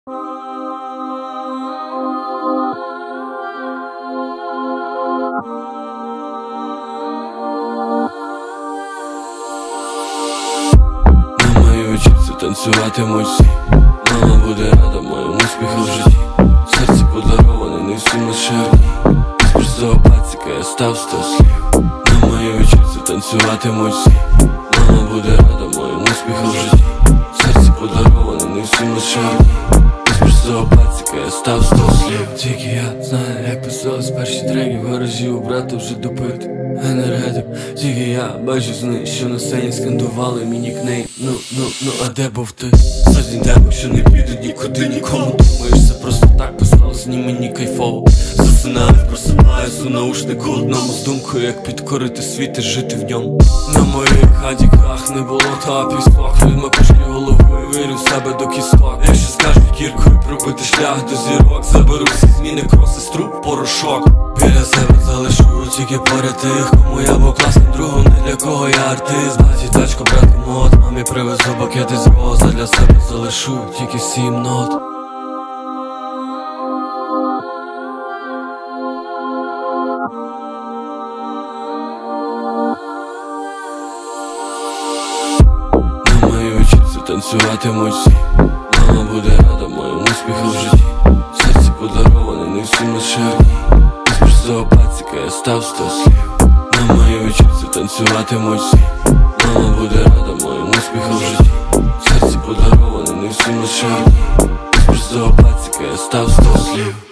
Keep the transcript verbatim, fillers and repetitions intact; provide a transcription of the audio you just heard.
На моїй вечірці танцюватимуть всі. Мама буде рада моєму успіху в житті. Серце подароване, не всім лише одній. З простого пацика я став сто слів. На моїй вечірці танцюватимуть всі. Мама буде рада моєму успіху в житті. Серце подароване, не всім лише одній. З простого пацика я став сто слів. Тільки я знаю, як писались перші треки. В гаражі у брата вже допит енергетик. Тільки я бачу сни, що на сцені скандували мій нікнейм. Ну, ну, ну, а де був ти? Сотні демок, що не підуть нікуди нікому. Думаєш, це просто так писалось, ні мені кайфово. Засинаю, просипаюсь у наушнику одному з думкою, як підкорити світ і жити в ньому. На моїй хаті крах не було та пісок. Від макушки головою вірю в себе до кісток. Якщо скажуть кіркою пробити шлях до зірок, заберу всі зміни, кроси, струп, порошок. Біля себе залишу тільки поряд тих, кому я був класним другом, не для кого я артист. Баті тачку, братку мод, мамі привезу букети з роз, а для себе залишу тільки сім нот. На моїй вечірці танцюватимуть всі. Мама буде рада моєму успіху в житті. Серце подароване, не всім лише одній. З простого пацика я став сто слів. На моїй вечірці танцюватимуть всі. Мама буде рада моєму успіху в житті. Серце подароване, не всім лише одній. З простого пацика я став сто слів.